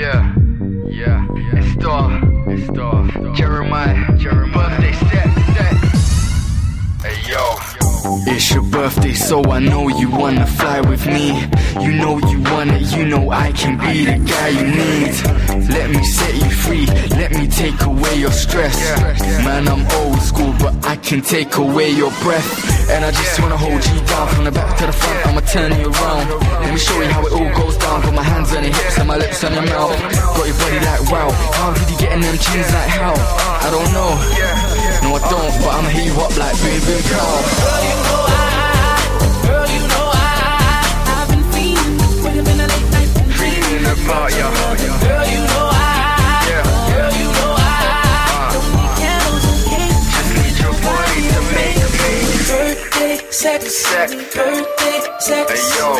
It's Jeremiah, birthday set. Hey yo. It's your birthday, so I know you wanna fly with me. You know you want it, you know I can be the guy you need. Let me set you free, let me take away your stress. Man, I'm old school, but I can take away your breath. And I just wanna hold you down from the back to the front, I'ma turn you around. Let me show you how it all goes down. Got my hands on your hips and my lips on your mouth. Got your body like wow, how did you get in them jeans like how? I don't know, no I don't, but I'ma hit you up like boom boom pow. Girl, you know I've been feeling, wake up in the late night and Feeling about ya. Girl, you know girl, you know don't need candles and cake. Just need your body to make me. Birthday sex. Birthday sex. Hey yo.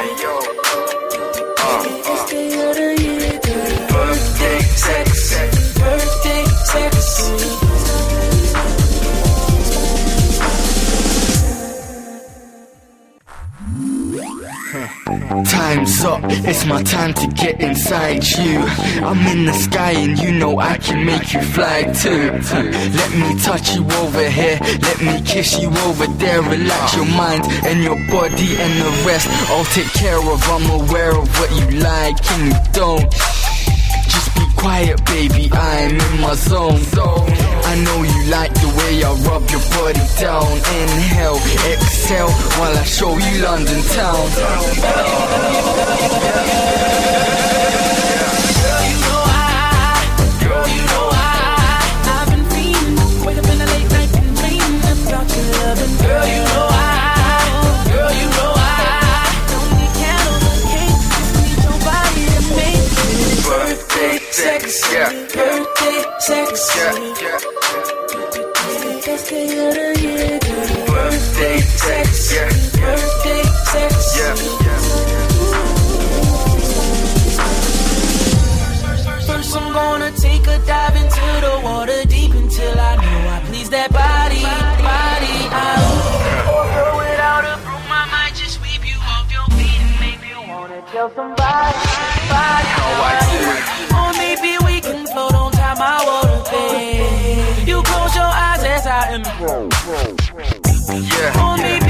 It's the other year, girl. Birthday sex. Birthday sex. Time's up, it's my time to get inside you. I'm in the sky and you know I can make you fly too. Let me touch you over here, let me kiss you over there. Relax your mind and your body and the rest I'll take care of. I'm aware of what you like and you don't. Just be quiet baby, I'm in my zone. I know you like the way I rub your body down. Inhale, exhale while I show you London town. Girl, you know I've been feeling, wake up in the late night and dreaming about your loving. Girl, you know don't need candles and cake, just need your body to make it. Birthday sex, birthday sex. That's the other year, girl. Birthday sex, birthday sex. First I'm gonna take a dive into the water deep until I know I please that body. Oh, without a broom, I might just sweep you off your feet and make you wanna kill somebody. Or maybe we can float on top my water bed. You close your eyes as I improve. Or maybe